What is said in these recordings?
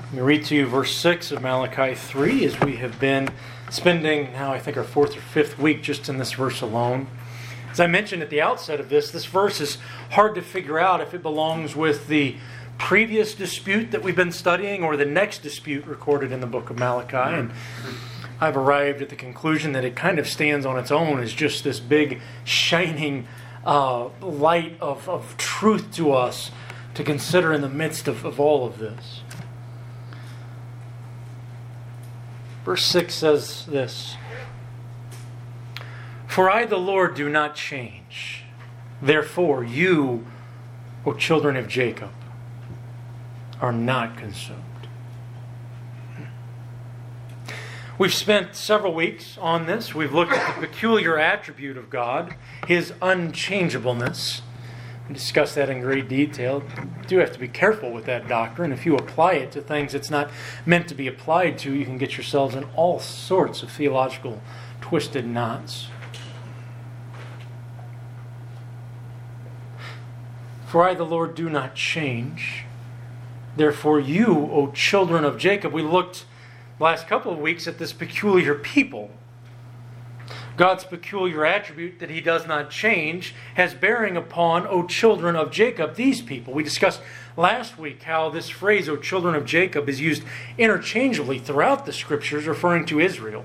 Let me read to you verse 6 of Malachi 3 as we have been spending now I think our fourth or fifth week just in this verse alone. As I mentioned at the outset of this verse is hard to figure out if it belongs with the previous dispute that we've been studying or the next dispute recorded in the book of Malachi. And I've arrived at the conclusion that it kind of stands on its own as just this big shining light of truth to us to consider in the midst of all of this. Verse 6 says this: "For I, the Lord, do not change. Therefore, you, O children of Jacob, are not consumed." We've spent several weeks on this. We've looked at the peculiar attribute of God, His unchangeableness. We discussed that in great detail. You do have to be careful with that doctrine. If you apply it to things it's not meant to be applied to, you can get yourselves in all sorts of theological twisted knots. For I, the Lord, do not change. Therefore you, O children of Jacob. We looked last couple of weeks at this peculiar people. God's peculiar attribute that He does not change has bearing upon, O children of Jacob, these people. We discussed last week how this phrase, O children of Jacob, is used interchangeably throughout the Scriptures, referring to Israel.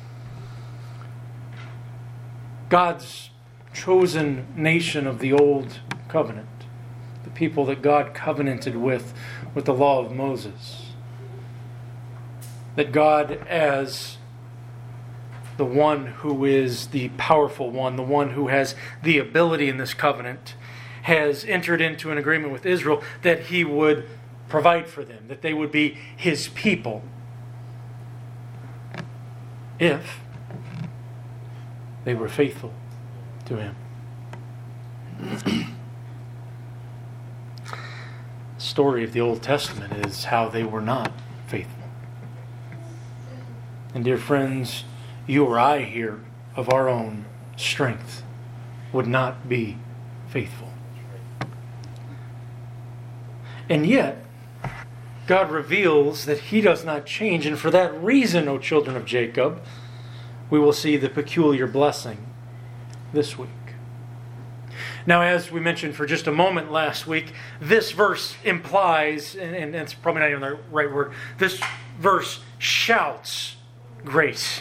God's chosen nation of the Old Covenant. The people that God covenanted with the law of Moses. That God, as the one who is the powerful one, the one who has the ability in this covenant, has entered into an agreement with Israel that He would provide for them, that they would be His people, if they were faithful to Him. The story of the Old Testament is how they were not faithful. And dear friends, you or I here, of our own strength, would not be faithful. And yet, God reveals that He does not change, and for that reason, O children of Jacob, we will see the peculiar blessing this week. Now, as we mentioned for just a moment last week, this verse implies, and it's probably not even the right word, this verse shouts grace.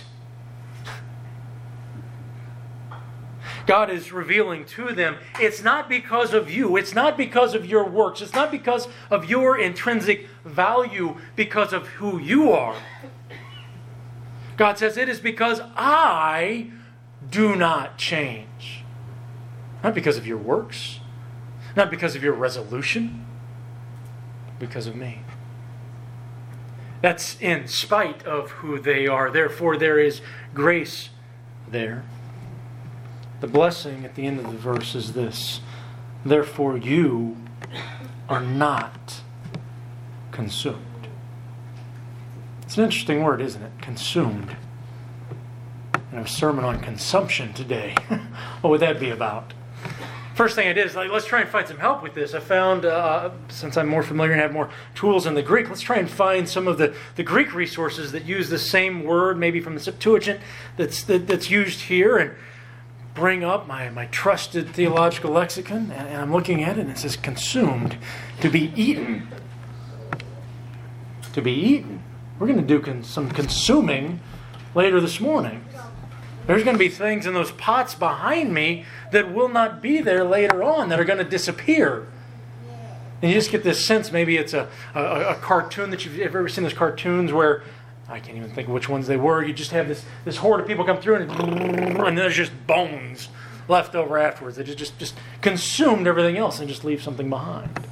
God is revealing to them, it's not because of you, it's not because of your works, it's not because of your intrinsic value, because of who you are. God says it is because I do not change. Not because of your works, not because of your resolution, because of me. That's in spite of who they are. Therefore, there is grace there. The blessing at the end of the verse is this: therefore you are not consumed. It's an interesting word, isn't it? Consumed. And a sermon on consumption today. What would that be about? First thing I did is let's try and find some help with this. I found, since I'm more familiar and have more tools in the Greek, let's try and find some of the Greek resources that use the same word, maybe from the Septuagint, that's used here, and bring up my trusted theological lexicon, and I'm looking at it, and it says consumed, to be eaten. To be eaten. We're going to do some consuming later this morning. There's going to be things in those pots behind me that will not be there later on, that are going to disappear. And you just get this sense, maybe it's a cartoon that you've ever seen, those cartoons where, I can't even think of which ones they were, you just have this horde of people come through and there's just bones left over afterwards. They just consumed everything else and just leave something behind.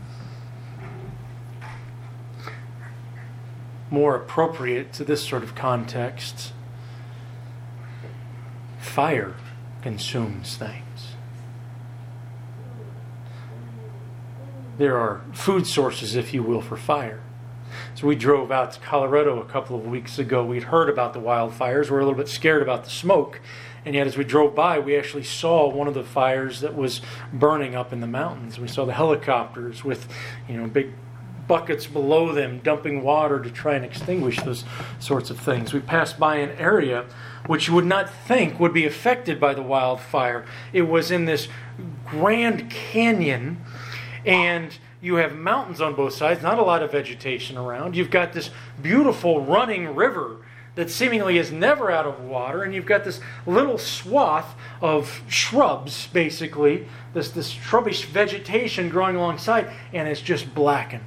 More appropriate to this sort of context, fire consumes things. There are food sources, if you will, for fire. So we drove out to Colorado a couple of weeks ago. We'd heard about the wildfires. We were a little bit scared about the smoke. And yet as we drove by, we actually saw one of the fires that was burning up in the mountains. We saw the helicopters with, big buckets below them, dumping water to try and extinguish those sorts of things. We passed by an area which you would not think would be affected by the wildfire. It was in this Grand Canyon, and you have mountains on both sides, not a lot of vegetation around. You've got this beautiful running river that seemingly is never out of water, and you've got this little swath of shrubs, basically, this shrubbish vegetation growing alongside, and it's just blackened.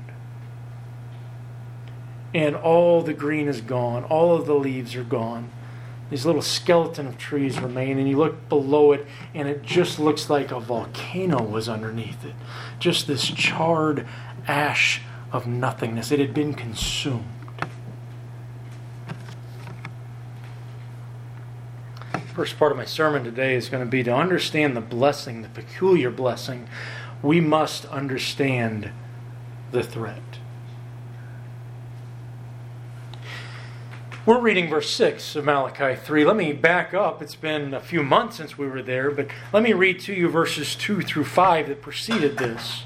And all the green is gone, all of the leaves are gone. These little skeleton of trees remain, and you look below it, and it just looks like a volcano was underneath it. Just this charred ash of nothingness. It had been consumed. First part of my sermon today is going to be to understand the blessing, the peculiar blessing. We must understand the threat. We're reading verse 6 of Malachi 3. Let me back up. It's been a few months since we were there, but let me read to you verses 2 through 5 that preceded this.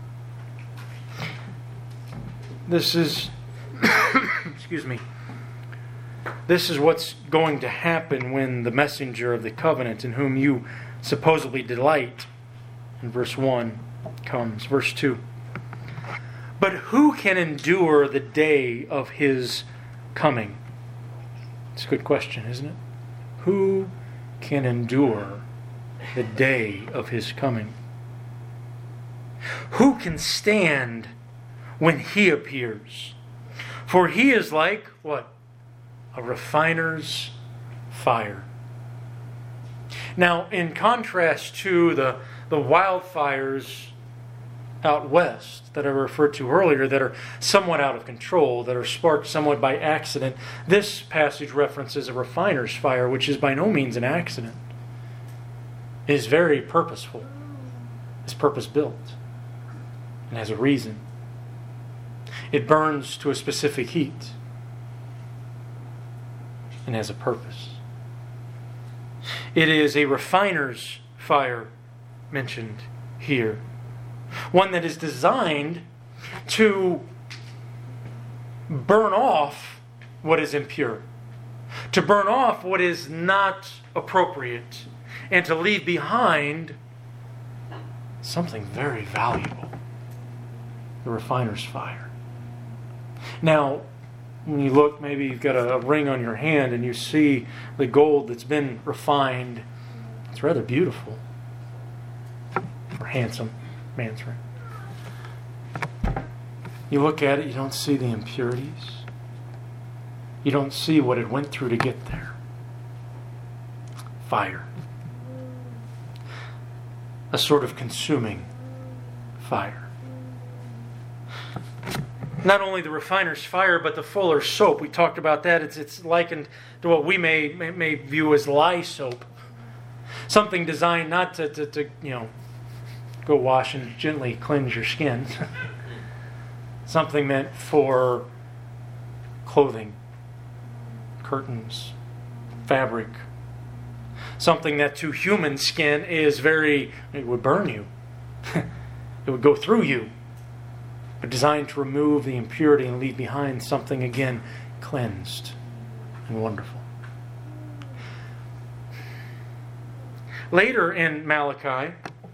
This is, excuse me, this is what's going to happen when the messenger of the covenant, in whom you supposedly delight, in verse 1 comes. Verse 2. But who can endure the day of his coming? It's a good question, isn't it? Who can endure the day of his coming? Who can stand when he appears? For he is like, what? A refiner's fire. Now, in contrast to the wildfires out west that I referred to earlier that are somewhat out of control, that are sparked somewhat by accident, this passage references a refiner's fire, which is by no means an accident. It is very purposeful. It's purpose-built and has a reason. It burns to a specific heat and has a purpose. It is a refiner's fire mentioned here. One that is designed to burn off what is impure, to burn off what is not appropriate, and to leave behind something very valuable. The refiner's fire. Now, when you look, maybe you've got a ring on your hand and you see the gold that's been refined. It's rather beautiful. Or handsome. Man's ring. You look at it, you don't see the impurities. You don't see what it went through to get there. Fire. A sort of consuming fire. Not only the refiner's fire, but the fuller's soap. We talked about that. It's likened to what we may view as lye soap. Something designed not to go wash and gently cleanse your skin. Something meant for clothing, curtains, fabric. Something that to human skin is it would burn you. It would go through you. But designed to remove the impurity and leave behind something, again, cleansed and wonderful. Later in Malachi,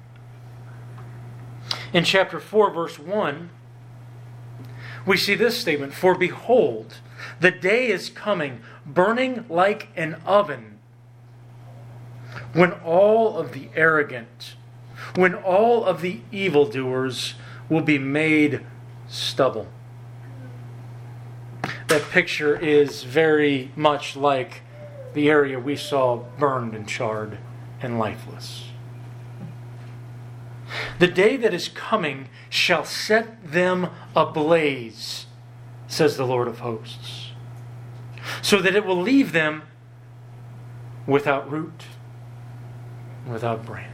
in chapter 4, verse 1, we see this statement, For behold, the day is coming, burning like an oven, when all of the arrogant, when all of the evildoers will be made stubble. That picture is very much like the area we saw burned and charred and lifeless. The day that is coming shall set them ablaze, says the Lord of hosts, so that it will leave them without root, without branch.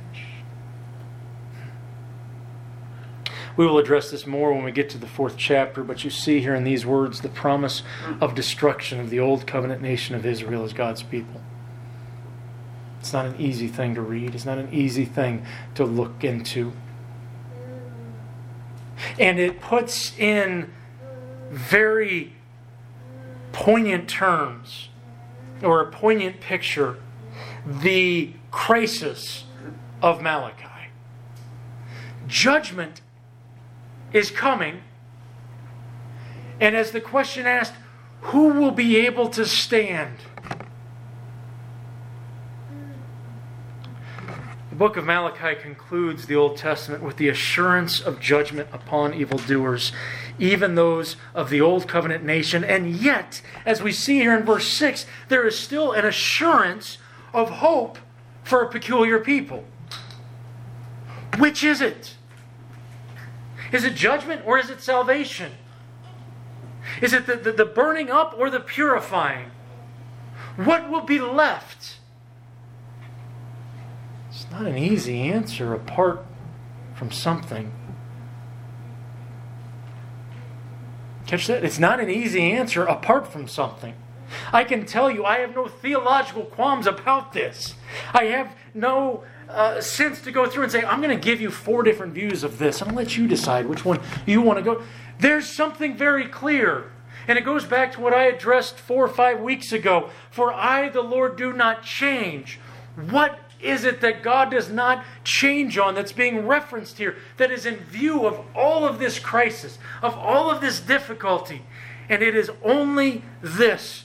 We will address this more when we get to the 4th chapter, but you see here in these words the promise of destruction of the old covenant nation of Israel as God's people. It's not an easy thing to read. It's not an easy thing to look into. And it puts in very poignant terms, or a poignant picture, the crisis of Malachi. Judgment is coming. And as the question asked, who will be able to stand? The book of Malachi concludes the Old Testament with the assurance of judgment upon evildoers, even those of the Old Covenant nation. And yet, as we see here in verse 6, there is still an assurance of hope for a peculiar people. Which is it? Is it judgment or is it salvation? Is it the burning up or the purifying? What will be left? It's not an easy answer apart from something. Catch that? It's not an easy answer apart from something. I can tell you, I have no theological qualms about this. I have no sense to go through and say, I'm going to give you 4 different views of this, and I'll let you decide which one you want to go. There's something very clear. And it goes back to what I addressed 4 or 5 weeks ago. For I, the Lord, do not change. What is it that God does not change on that's being referenced here, that is in view of all of this crisis, of all of this difficulty? And it is only this.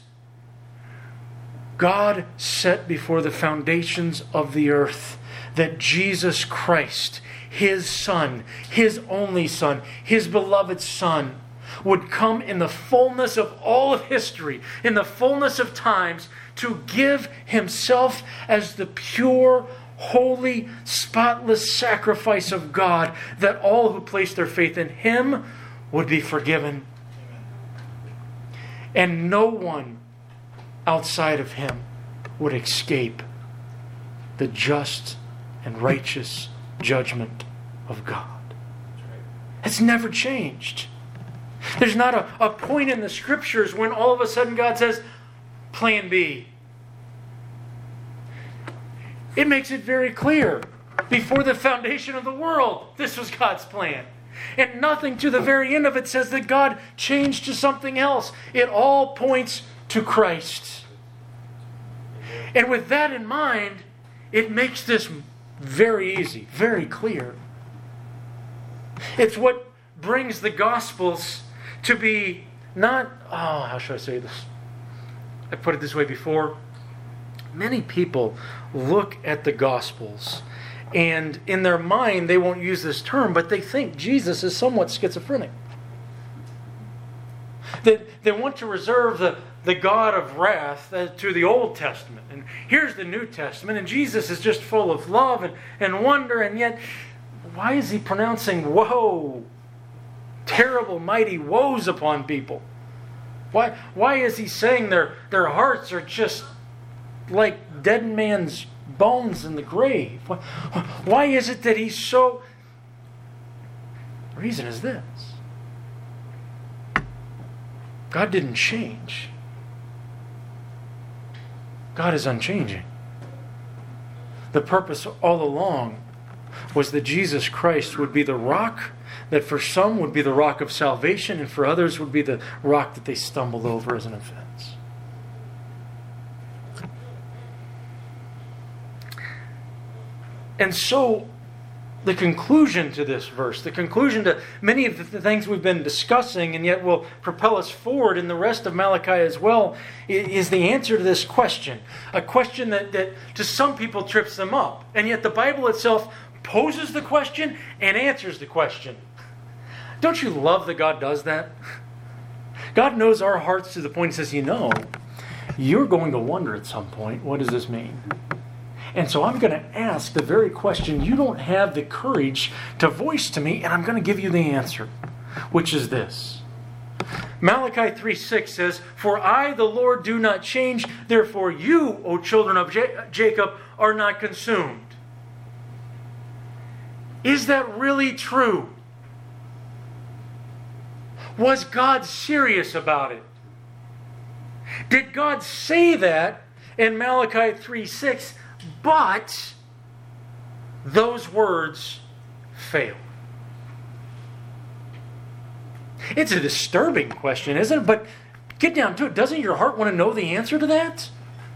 God set before the foundations of the earth that Jesus Christ, His Son, His only Son, His beloved Son, would come in the fullness of all of history, in the fullness of times, to give Himself as the pure, holy, spotless sacrifice of God, that all who place their faith in Him would be forgiven. And no one outside of Him would escape the just and righteous judgment of God. It's never changed. There's not a point in the Scriptures when all of a sudden God says, Plan B. It makes it very clear. Before the foundation of the world, this was God's plan. And nothing to the very end of it says that God changed to something else. It all points to Christ. And with that in mind, it makes this very easy, very clear. It's what brings the Gospels to be not, how should I say this? I put it this way before. Many people look at the Gospels and in their mind they won't use this term, but they think Jesus is somewhat schizophrenic. They want to reserve the God of wrath to the Old Testament. And here's the New Testament, and Jesus is just full of love and wonder, and yet why is He pronouncing woe? Terrible, mighty woes upon people. Why is He saying their hearts are just like dead man's bones in the grave? Why is it that He's so... The reason is this. God didn't change. God is unchanging. The purpose all along was that Jesus Christ would be the rock that for some would be the rock of salvation, and for others would be the rock that they stumbled over as an offense. And so, the conclusion to this verse, the conclusion to many of the things we've been discussing, and yet will propel us forward in the rest of Malachi as well, is the answer to this question. A question that to some people trips them up. And yet the Bible itself poses the question and answers the question. Don't you love that God does that? God knows our hearts to the point He says, you're going to wonder at some point, what does this mean? And so I'm going to ask the very question you don't have the courage to voice to me, and I'm going to give you the answer, which is this. Malachi 3:6 says, For I, the Lord, do not change, therefore you, O children of Jacob, are not consumed. Is that really true? Was God serious about it? Did God say that in Malachi 3:6, but those words fail? It's a disturbing question, isn't it? But get down to it. Doesn't your heart want to know the answer to that?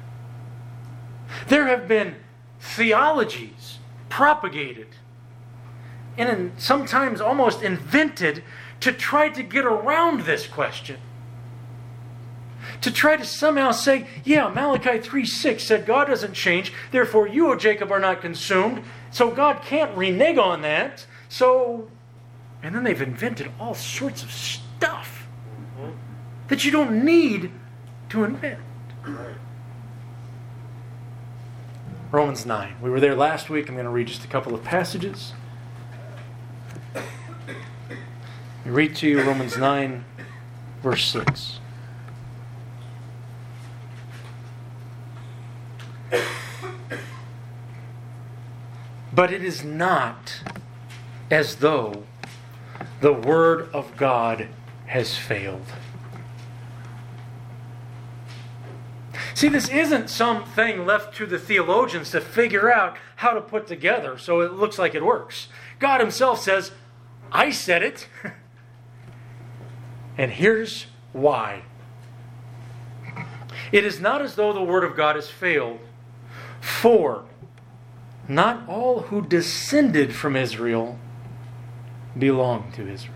There have been theologies propagated and sometimes almost invented to try to get around this question. To try to somehow say, yeah, Malachi 3:6 said God doesn't change, therefore you, O Jacob, are not consumed, so God can't renege on that. And then they've invented all sorts of stuff that you don't need to invent. Romans 9. We were there last week. I'm going to read just a couple of passages. I read to you Romans 9, verse 6. But it is not as though the word of God has failed. See, this isn't something left to the theologians to figure out how to put together so it looks like it works. God himself says, I said it, and here's why. It is not as though the word of God has failed, for not all who descended from Israel belong to Israel.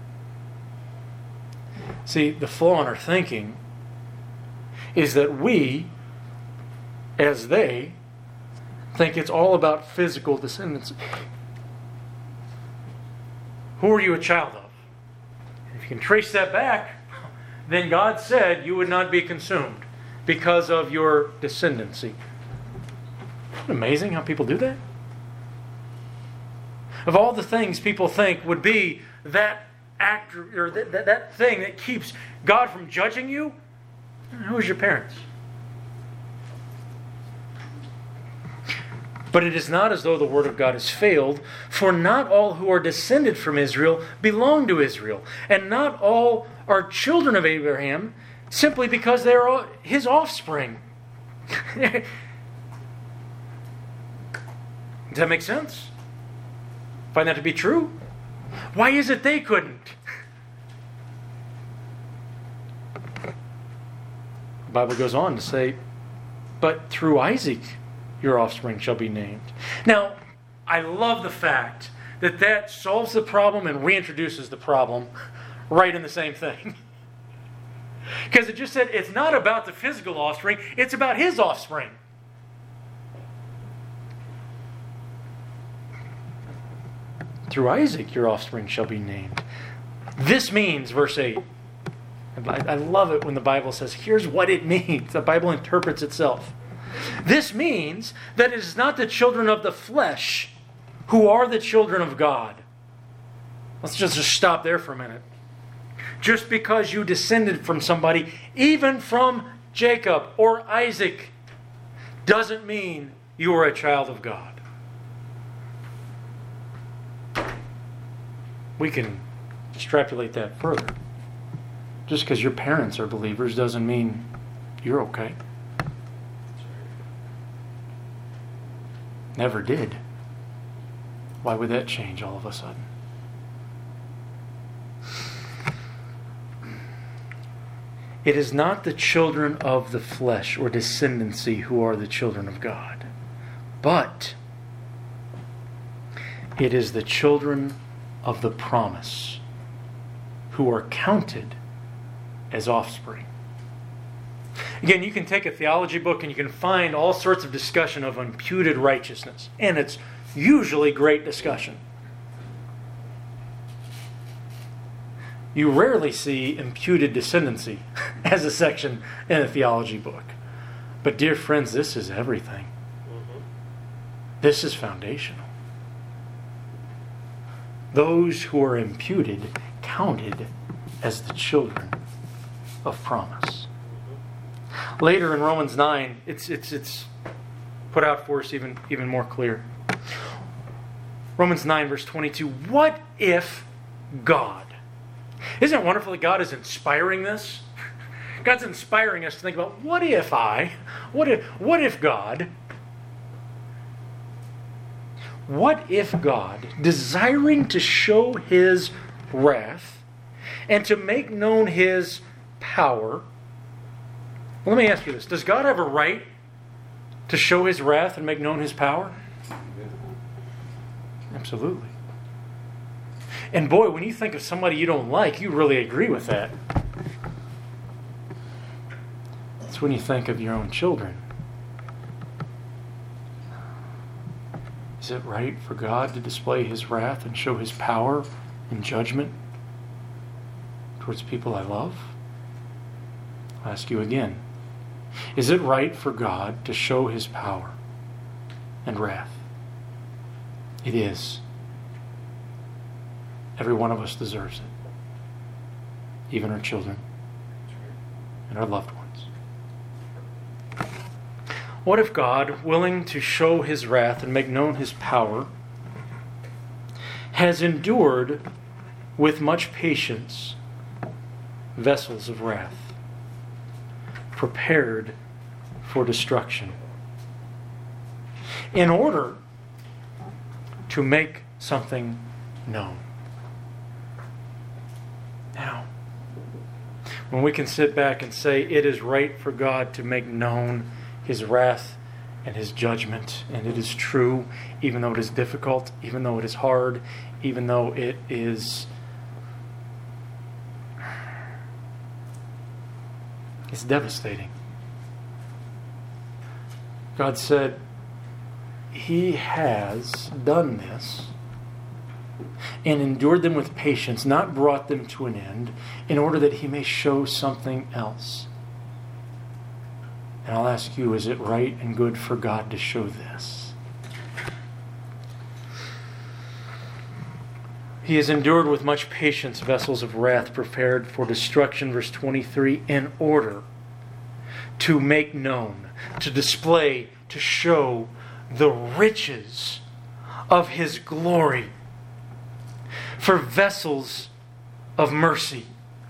See, the flaw in our thinking is that we, as they, think it's all about physical descendants. Who are you a child of? If you can trace that back, then God said you would not be consumed because of your descendancy. Isn't it amazing how people do that? Of all the things people think would be that act or that thing that keeps God from judging you, who's your parents? But it is not as though the word of God has failed, for not all who are descended from Israel belong to Israel, and not all are children of Abraham simply because they are his offspring. Does that make sense? Find that to be true? Why is it they couldn't? The Bible goes on to say, but through Isaac your offspring shall be named. Now, I love the fact that that solves the problem and reintroduces the problem right in the same thing. Because it just said it's not about the physical offspring, it's about his offspring. Through Isaac your offspring shall be named. This means, verse 8, I love it when the Bible says, here's what it means. The Bible interprets itself. This means that it is not the children of the flesh who are the children of God. Let's just stop there for a minute. Just because you descended from somebody, even from Jacob or Isaac, doesn't mean you are a child of God. We can extrapolate that further. Just because your parents are believers doesn't mean you're okay. Never did. Why would that change all of a sudden? It is not the children of the flesh or descendancy who are the children of God, but it is the children of the promise who are counted as offspring. Again, you can take a theology book and you can find all sorts of discussion of imputed righteousness, and it's usually great discussion. You rarely see imputed descendancy as a section in a theology book. But dear friends, this is everything. This is foundational. Those who are imputed, counted as the children of promise. Later in Romans 9, it's put out for us even more clear. Romans 9, verse 22. What if God? Isn't it wonderful that God is inspiring this? God's inspiring us to think about, what if God, desiring to show his wrath and to make known His power. Well, let me ask you this. Does God have a right to show His wrath and make known His power? Absolutely. And boy, when you think of somebody you don't like, you really agree with that. It's when you think of your own children. Is it right for God to display His wrath and show His power and judgment towards people I love? I'll ask you again. Is it right for God to show His power and wrath? It is. Every one of us deserves it. Even our children and our loved ones. What if God, willing to show His wrath and make known His power, has endured with much patience vessels of wrath, prepared for destruction, in order to make something known? Now, when we can sit back and say it is right for God to make known His wrath and His judgment, and it is true, even though it is difficult, even though it is hard, even though it is it's devastating. God said He has done this and endured them with patience, not brought them to an end, in order that He may show something else. And I'll ask you, is it right and good for God to show this? He has endured with much patience vessels of wrath prepared for destruction, verse 23, in order to make known, to display, to show the riches of His glory, for vessels of mercy.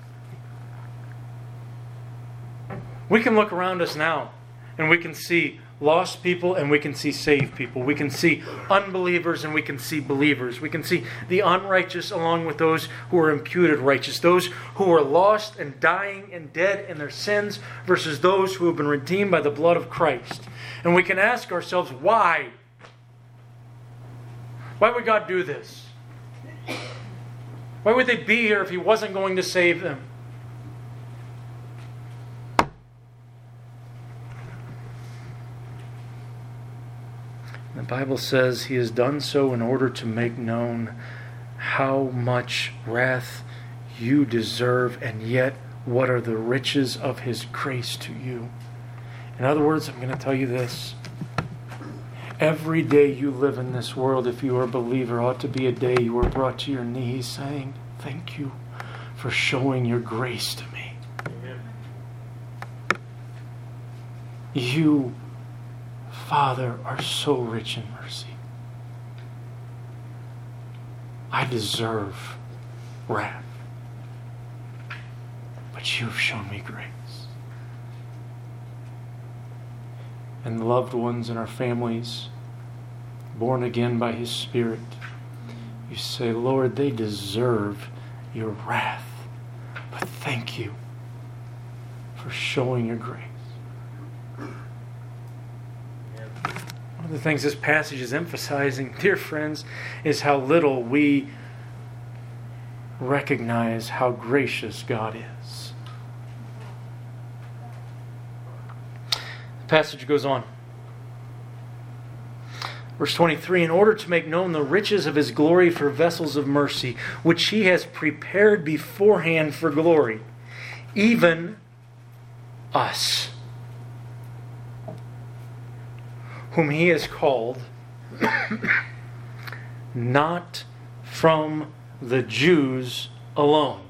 We can look around us now and we can see lost people and we can see saved people. We can see unbelievers and we can see believers. We can see the unrighteous along with those who are imputed righteous. Those who are lost and dying and dead in their sins versus those who have been redeemed by the blood of Christ. And we can ask ourselves, why? Why would God do this? Why would they be here if He wasn't going to save them? The Bible says He has done so in order to make known how much wrath you deserve, and yet what are the riches of His grace to you. In other words, I'm going to tell you this. Every day you live in this world, if you are a believer, ought to be a day you are brought to your knees saying, thank you for showing your grace to me. Amen. You, Father, are so rich in mercy. I deserve wrath, but you've shown me grace. And the loved ones in our families, born again by His Spirit, you say, Lord, they deserve your wrath, but thank you for showing your grace. One of the things this passage is emphasizing, dear friends, is how little we recognize how gracious God is. The passage goes on. Verse 23, in order to make known the riches of His glory for vessels of mercy, which He has prepared beforehand for glory, even us, whom He has called, not from the Jews alone.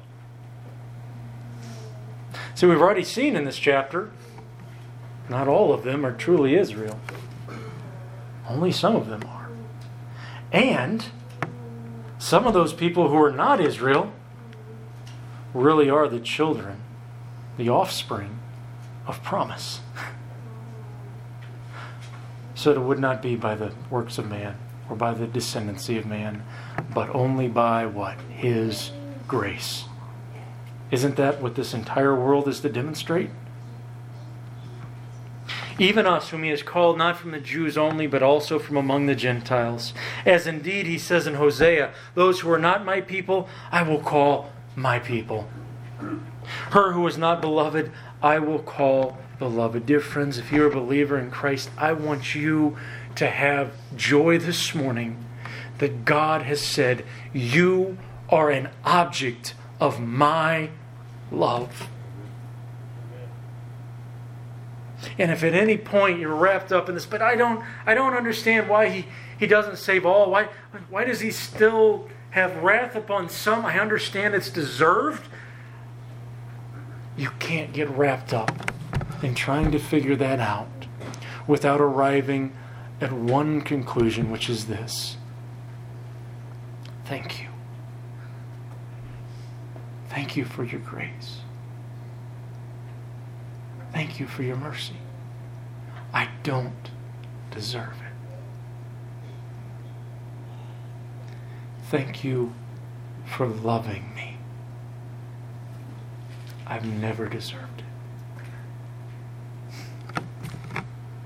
So we've already seen in this chapter, not all of them are truly Israel. Only some of them are. And some of those people who are not Israel really are the children, the offspring of promise. So it would not be by the works of man or by the descendancy of man, but only by what? His grace. Isn't that what this entire world is to demonstrate? Even us, whom he has called not from the Jews only, but also from among the Gentiles. As indeed he says in Hosea, those who are not my people, I will call my people. Her who is not beloved, I will call beloved. Dear friends, if you're a believer in Christ, I want you to have joy this morning that God has said, you are an object of my love. And if at any point you're wrapped up in this, but I don't understand why he doesn't save all. Why does he still have wrath upon some? I understand it's deserved. You can't get wrapped up in trying to figure that out without arriving at one conclusion, which is this. Thank you. Thank you for your grace. Thank you for your mercy. I don't deserve it. Thank you for loving me. I've never deserved it.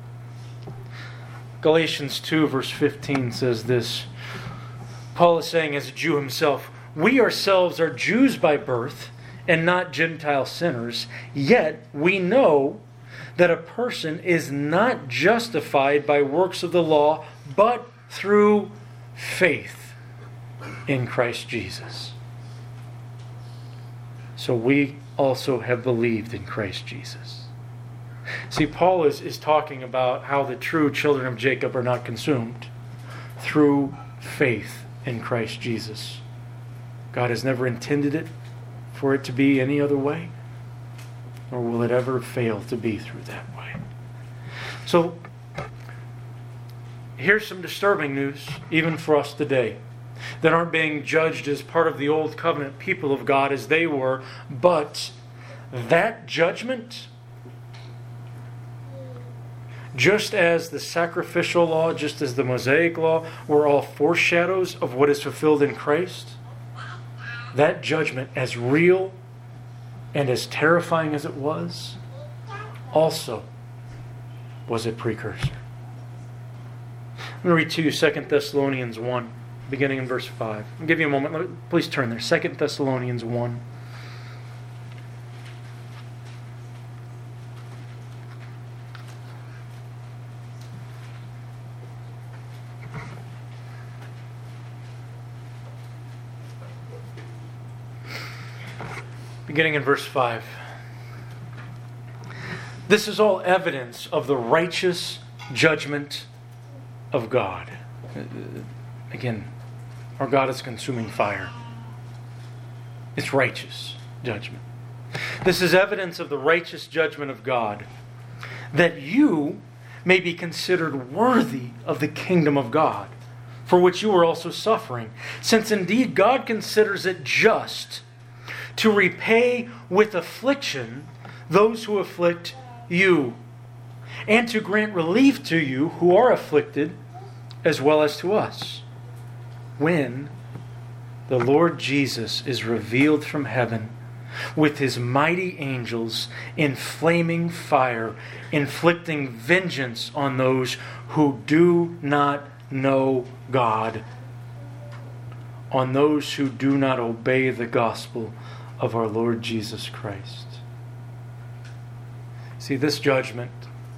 Galatians 2 verse 15 says this. Paul is saying as a Jew himself, we ourselves are Jews by birth and not Gentile sinners, yet we know that a person is not justified by works of the law, but through faith in Christ Jesus. So we also have believed in Christ Jesus. See, Paul is talking about how the true children of Jacob are not consumed through faith in Christ Jesus. God has never intended it for it to be any other way, nor will it ever fail to be through that way. So, here's some disturbing news, even for us today, that aren't being judged as part of the old covenant people of God as they were, but that judgment, just as the sacrificial law, just as the Mosaic law, were all foreshadows of what is fulfilled in Christ, that judgment, as real and as terrifying as it was, also was a precursor. I'm going to read to you 2 Thessalonians 1, beginning in verse 5. I'll give you a moment. Please turn there. 2 Thessalonians 1. Beginning in verse 5. This is all evidence of the righteous judgment of God. Again, our God is consuming fire. It's righteous judgment. This is evidence of the righteous judgment of God, that you may be considered worthy of the kingdom of God, for which you are also suffering, since indeed God considers it just to repay with affliction those who afflict you, and to grant relief to you who are afflicted, as well as to us, when the Lord Jesus is revealed from heaven with his mighty angels in flaming fire, inflicting vengeance on those who do not know God, on those who do not obey the gospel of our Lord Jesus Christ. See, this judgment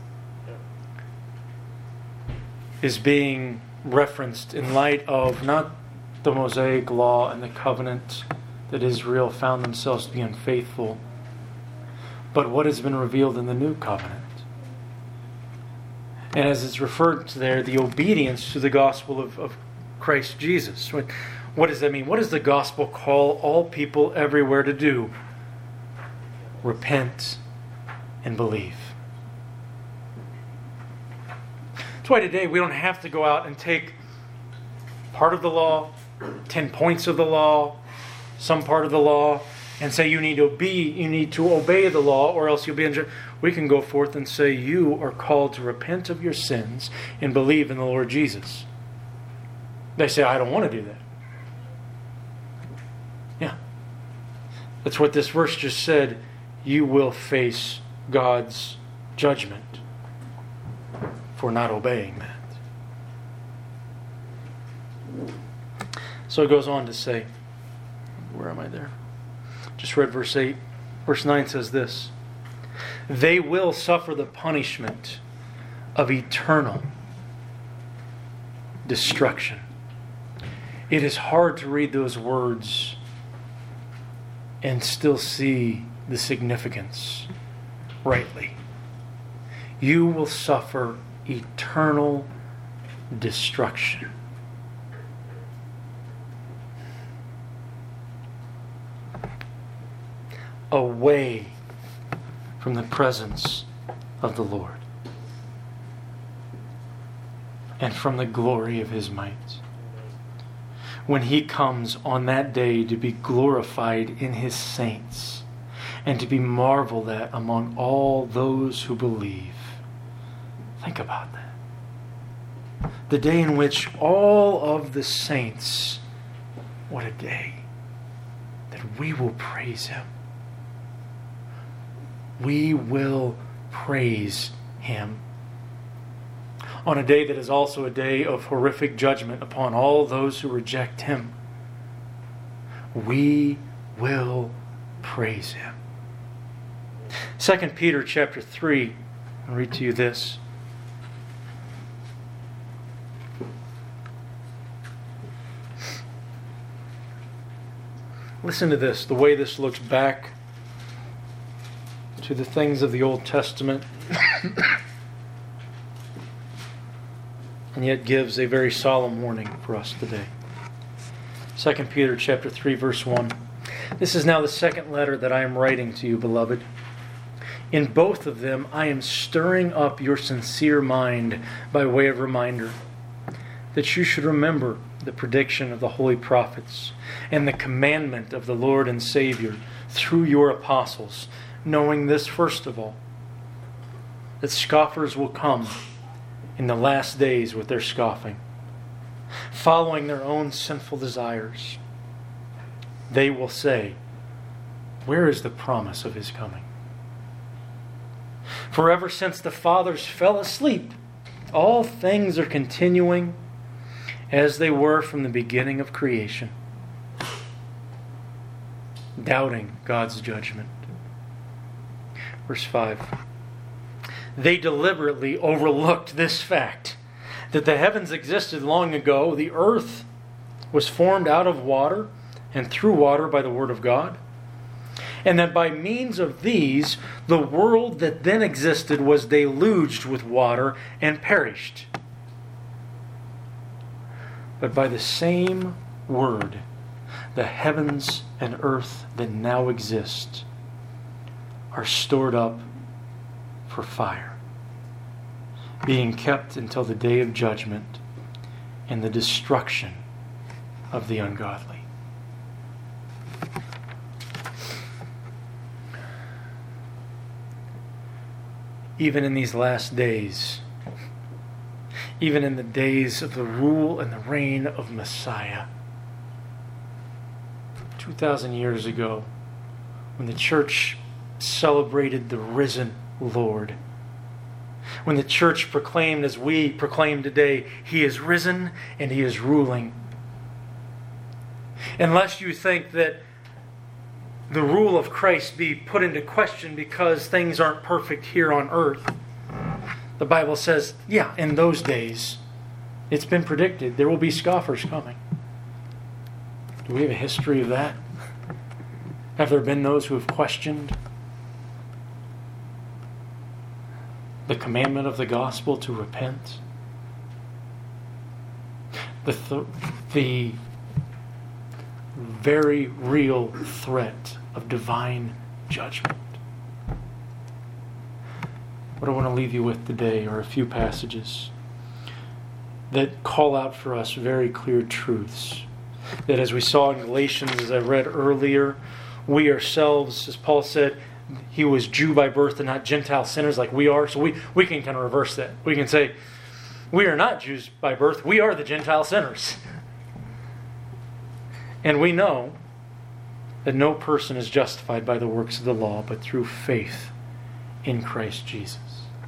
is being referenced in light of not the Mosaic law and the covenant that Israel found themselves to be unfaithful, but what has been revealed in the new covenant. And as it's referred to there, the obedience to the gospel of Christ Jesus. What does that mean? What does the gospel call all people everywhere to do? Repent and believe. That's why today we don't have to go out and take part of the law, 10 points of the law, some part of the law, and say you need to obey the law or else you'll be in jail. We can go forth and say you are called to repent of your sins and believe in the Lord Jesus. They say, I don't want to do that. Yeah. That's what this verse just said. You will face God's judgment for not obeying that. So it goes on to say, where am I there? Just read verse 8. Verse 9 says this: they will suffer the punishment of eternal destruction. It is hard to read those words and still see the significance rightly. You will suffer eternal destruction. Away from the presence of the Lord and from the glory of His might. When He comes on that day to be glorified in His saints and to be marveled at among all those who believe. Think about that. The day in which all of the saints, what a day, that we will praise Him. We will praise Him. On a day that is also a day of horrific judgment upon all those who reject Him. We will praise Him. 2 Peter chapter 3, I'll read to you this. Listen to this, the way this looks back to the things of the Old Testament and yet gives a very solemn warning for us today. 2 Peter chapter 3, verse 1. This is now the second letter that I am writing to you, beloved. In both of them I am stirring up your sincere mind by way of reminder, that you should remember the prediction of the holy prophets and the commandment of the Lord and Savior through your apostles, knowing this first of all, that scoffers will come in the last days with their scoffing, following their own sinful desires. They will say, where is the promise of His coming? For ever since the fathers fell asleep, all things are continuing as they were from the beginning of creation, doubting God's judgment. Verse 5. They deliberately overlooked this fact, that the heavens existed long ago, the earth was formed out of water and through water by the word of God, and that by means of these, the world that then existed was deluged with water and perished. But by the same word, the heavens and earth that now exist are stored up for fire, being kept until the day of judgment and the destruction of the ungodly. Even in these last days, even in the days of the rule and the reign of Messiah, 2,000 years ago, when the church celebrated the risen Lord, when the church proclaimed, as we proclaim today, He is risen and He is ruling. Unless you think that the rule of Christ be put into question because things aren't perfect here on earth, the Bible says, yeah, in those days, it's been predicted, there will be scoffers coming. Do we have a history of that? Have there been those who have questioned the commandment of the gospel to repent? The very real threat of divine judgment. What I want to leave you with today are a few passages that call out for us very clear truths. That, as we saw in Galatians, as I read earlier, we ourselves, as Paul said, he was Jew by birth and not Gentile sinners like we are. So we can kind of reverse that. We can say, we are not Jews by birth, we are the Gentile sinners. And we know that no person is justified by the works of the law, but through faith in Christ Jesus.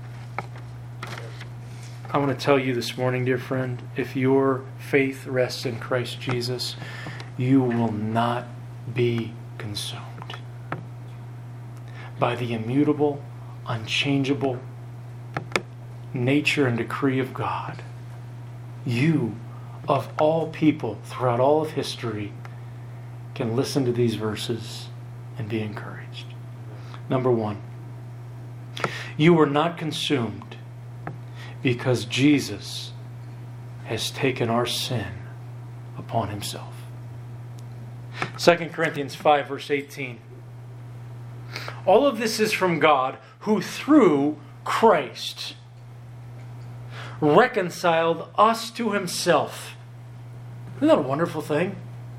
I want to tell you this morning, dear friend, if your faith rests in Christ Jesus, you will not be consumed by the immutable, unchangeable nature and decree of God. You, of all people throughout all of history, can listen to these verses and be encouraged. Number one, you were not consumed because Jesus has taken our sin upon himself. 2 Corinthians 5 verse 18. All of this is from God, who through Christ reconciled us to himself. Isn't that a wonderful thing?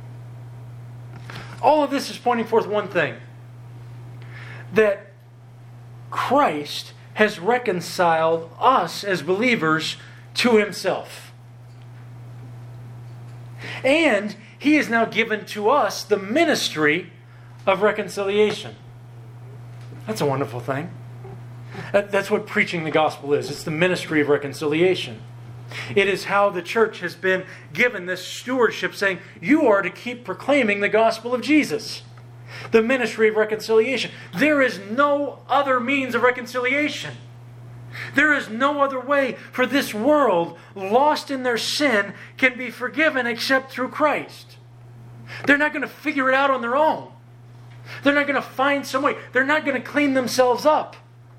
All of this is pointing forth one thing. That Christ has reconciled us as believers to himself. And he has now given to us the ministry of reconciliation. That's a wonderful thing. That's what preaching the gospel is. It's the ministry of reconciliation. It is how the church has been given this stewardship, saying, you are to keep proclaiming the gospel of Jesus. The ministry of reconciliation. There is no other means of reconciliation. There is no other way for this world, lost in their sin, can be forgiven except through Christ. They're not going to figure it out on their own. They're not going to find some way. They're not going to clean themselves up.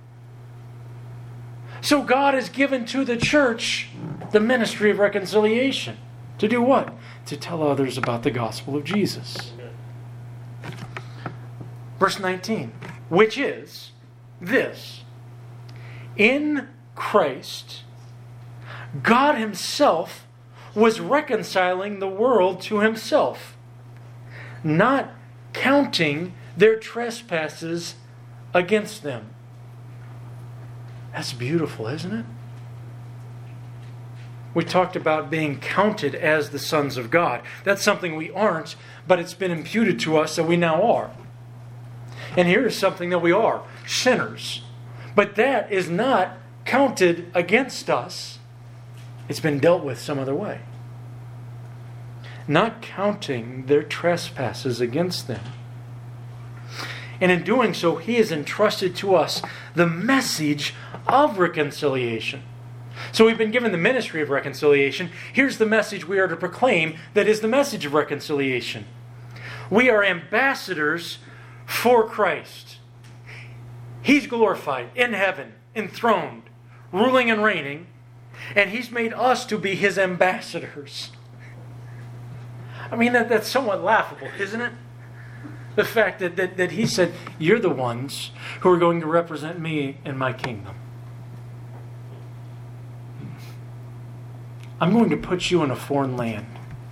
So God has given to the church the ministry of reconciliation. To do what? To tell others about the gospel of Jesus. Verse 19, which is this: in Christ, God himself was reconciling the world to himself, not counting their trespasses against them. That's beautiful, isn't it? We talked about being counted as the sons of God. That's something we aren't, but it's been imputed to us that we now are. And here is something that we are, sinners. But that is not counted against us. It's been dealt with some other way. Not counting their trespasses against them. And in doing so, he has entrusted to us the message of reconciliation. So we've been given the ministry of reconciliation. Here's the message we are to proclaim that is the message of reconciliation. We are ambassadors for Christ. He's glorified in heaven, enthroned, ruling and reigning, and he's made us to be his ambassadors. I mean, that's somewhat laughable, isn't it? The fact that he said, you're the ones who are going to represent me in my kingdom. I'm going to put you in a foreign land.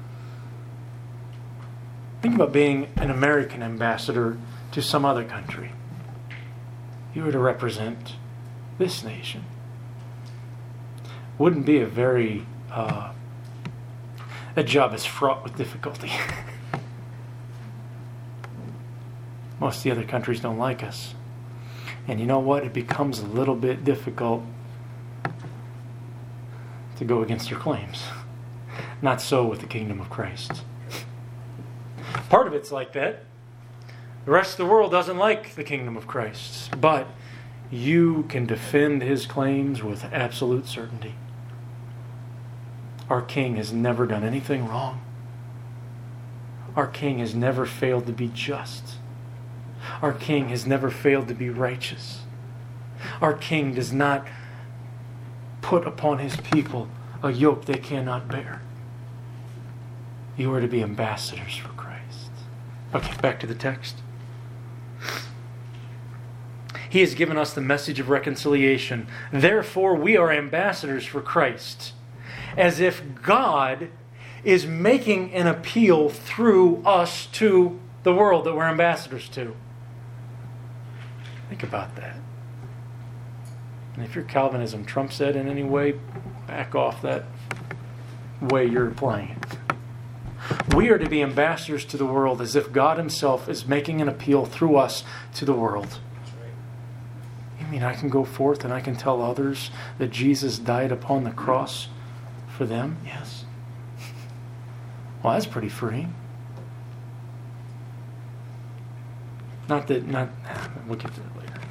Think about being an American ambassador to some other country. You were to represent this nation. Wouldn't be a very... that job is fraught with difficulty. Most of the other countries don't like us. And you know what? It becomes a little bit difficult to go against your claims. Not so with the kingdom of Christ. Part of it's like that. The rest of the world doesn't like the kingdom of Christ. But you can defend his claims with absolute certainty. Our King has never done anything wrong. Our King has never failed to be just. Our King has never failed to be righteous. Our King does not put upon his people a yoke they cannot bear. You are to be ambassadors for Christ. Okay, back to the text. He has given us the message of reconciliation. Therefore, we are ambassadors for Christ. As if God is making an appeal through us to the world that we're ambassadors to. Think about that. And if your Calvinism trumps that in any way, back off that way you're applying it. We are to be ambassadors to the world as if God Himself is making an appeal through us to the world. You mean I can go forth and I can tell others that Jesus died upon the cross for them? Yes. Well, that's pretty freeing. We'll get to that later.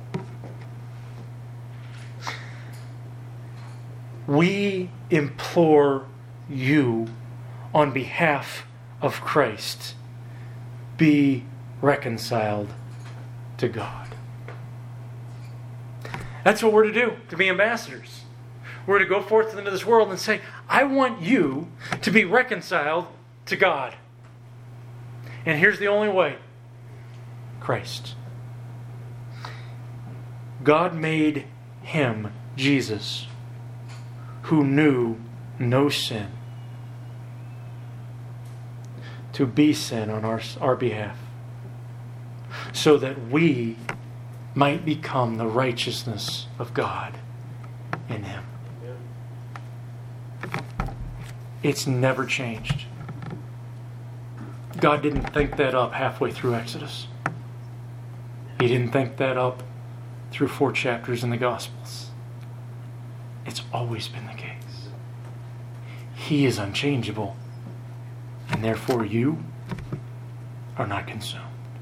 We implore you on behalf of Christ, be reconciled to God. That's what we're to do, to be ambassadors. We're to go forth into this world and say, I want you to be reconciled to God. And here's the only way. Christ. God made Him, Jesus, who knew no sin, to be sin on our behalf, so that we might become the righteousness of God in Him. It's never changed. God didn't think that up halfway through Exodus. He didn't think that up through 4 chapters in the Gospels. It's always been the case. He is unchangeable, and therefore you are not consumed.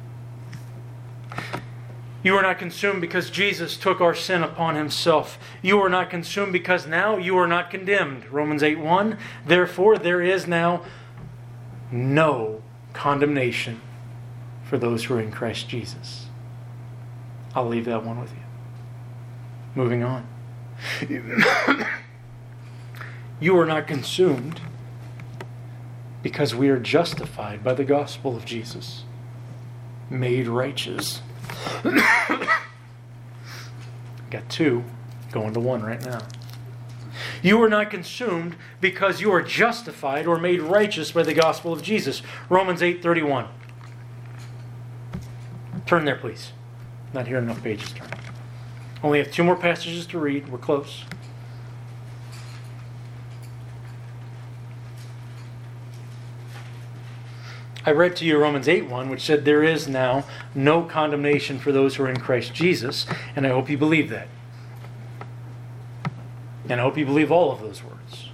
You are not consumed because Jesus took our sin upon Himself. You are not consumed because now you are not condemned. Romans 8:1. Therefore there is now no condemnation for those who are in Christ Jesus. I'll leave that one with you. Moving on. You are not consumed because we are justified by the gospel of Jesus, made righteous. Got 2, going to 1 right now. You are not consumed because you are justified or made righteous by the gospel of Jesus. Romans 8:31. Turn there, please. Not hearing enough pages turn. Only have 2 more passages to read. We're close. I read to you Romans 8:1, which said there is now no condemnation for those who are in Christ Jesus, and I hope you believe that. And I hope you believe all of those words.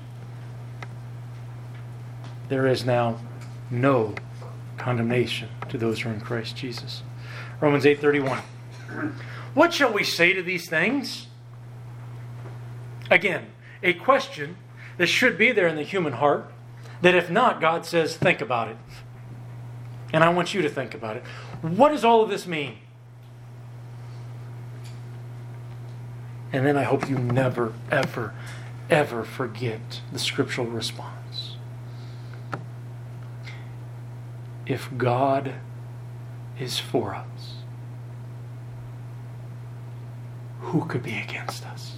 There is now no condemnation to those who are in Christ Jesus. Romans 8:31. What shall we say to these things? Again, a question that should be there in the human heart, that if not, God says, think about it. And I want you to think about it. What does all of this mean? And then I hope you never, ever, ever forget the scriptural response. If God is for us, who could be against us?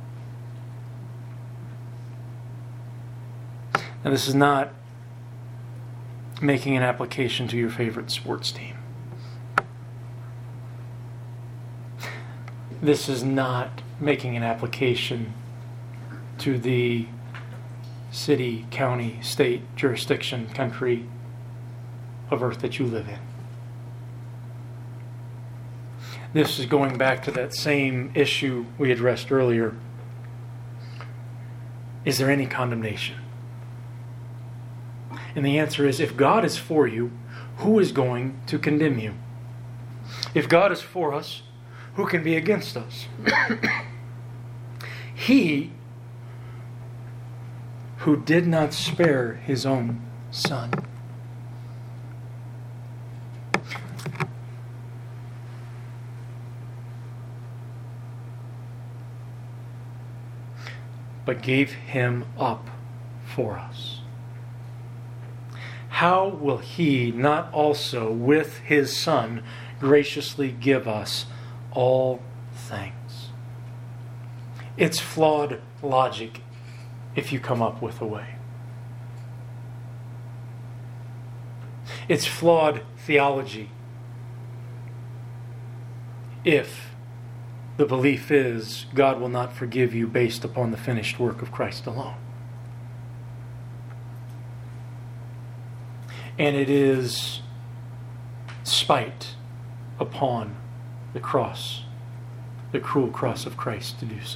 Now, this is not making an application to your favorite sports team. This is not making an application to the city, county, state, jurisdiction, country of earth that you live in. This is going back to that same issue we addressed earlier. Is there any condemnation? And the answer is, if God is for you, who is going to condemn you? If God is for us, who can be against us? He who did not spare His own Son, but gave Him up for us, how will He not also with His Son graciously give us all things? It's flawed logic if you come up with a way. It's flawed theology if the belief is God will not forgive you based upon the finished work of Christ alone. And it is spite upon the cross, the cruel cross of Christ to do so.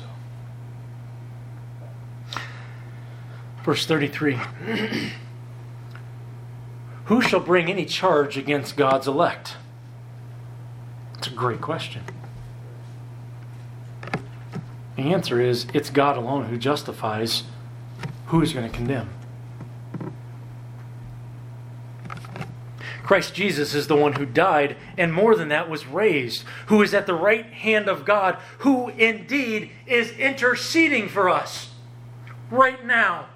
Verse 33. Who shall bring any charge against God's elect? It's a great question. The answer is, it's God alone who justifies. Who is going to condemn? Christ Jesus is the one who died, and more than that, was raised, who is at the right hand of God, who indeed is interceding for us right now.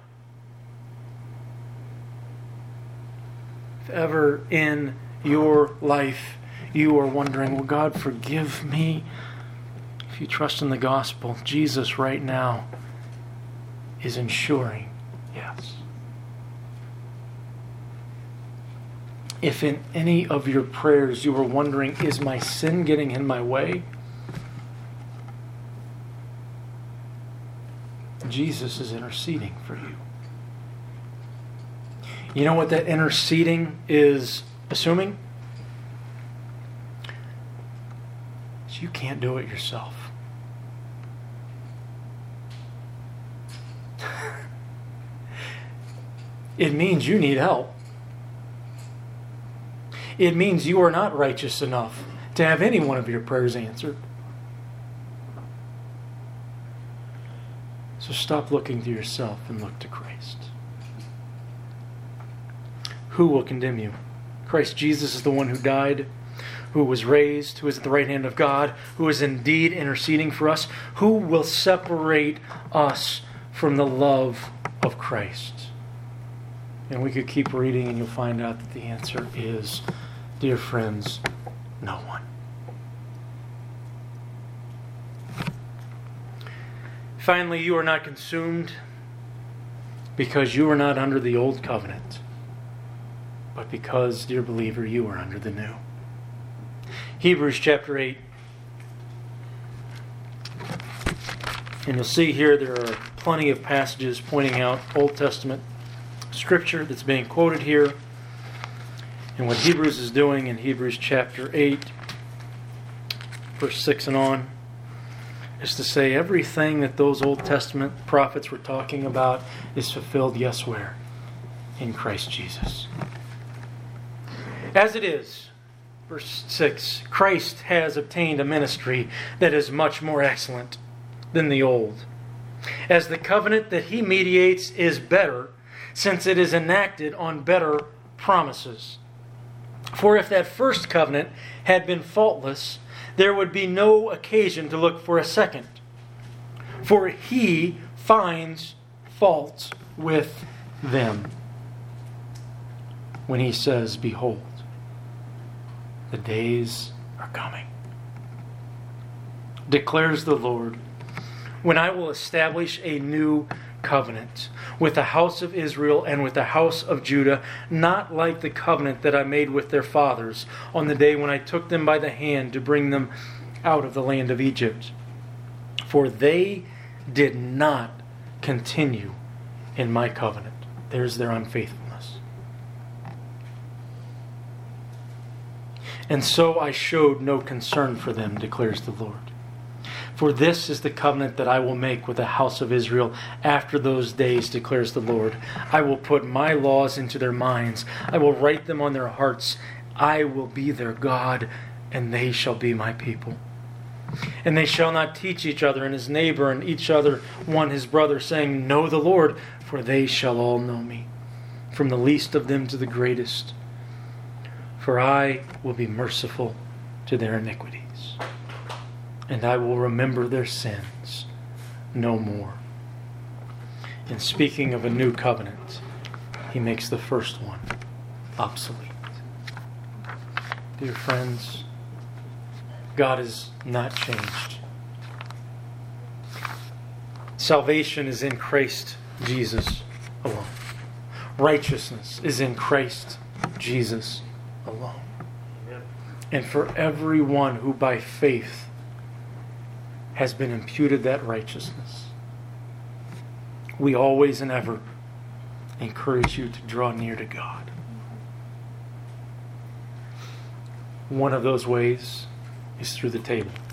If ever in your life you are wondering, will God forgive me? If you trust in the gospel, Jesus right now is ensuring yes. If in any of your prayers you are wondering, is my sin getting in my way? Jesus is interceding for you. You know what that interceding is assuming? You can't do it yourself. It means you need help. It means you are not righteous enough to have any one of your prayers answered. So stop looking to yourself and look to Christ. Who will condemn you? Christ Jesus is the one who died, who was raised, who is at the right hand of God, who is indeed interceding for us. Who will separate us from the love of Christ? And we could keep reading and you'll find out that the answer is, dear friends, no one. Finally, you are not consumed because you are not under the old covenant, but because, dear believer, you are under the new. Hebrews chapter 8. And you'll see here there are plenty of passages pointing out Old Testament scripture that's being quoted here. And what Hebrews is doing in Hebrews chapter 8, verse 6 and on, is to say everything that those Old Testament prophets were talking about is fulfilled, yes, where? In Christ Jesus. As it is, verse 6, Christ has obtained a ministry that is much more excellent than the old, as the covenant that he mediates is better, since it is enacted on better promises. For if that first covenant had been faultless, there would be no occasion to look for a second. For he finds fault with them when he says, behold, the days are coming, declares the Lord, when I will establish a new covenant with the house of Israel and with the house of Judah, not like the covenant that I made with their fathers on the day when I took them by the hand to bring them out of the land of Egypt. For they did not continue in my covenant. There's their unfaithfulness. And so I showed no concern for them, declares the Lord. For this is the covenant that I will make with the house of Israel after those days, declares the Lord. I will put my laws into their minds. I will write them on their hearts. I will be their God, and they shall be my people. And they shall not teach each other and his neighbor and each other one his brother, saying, know the Lord, for they shall all know me, from the least of them to the greatest. For I will be merciful to their iniquities, and I will remember their sins no more. In speaking of a new covenant, he makes the first one obsolete. Dear friends, God has not changed. Salvation is in Christ Jesus alone. Righteousness is in Christ Jesus alone. And for everyone who by faith has been imputed that righteousness, we always and ever encourage you to draw near to God. One of those ways is through the table.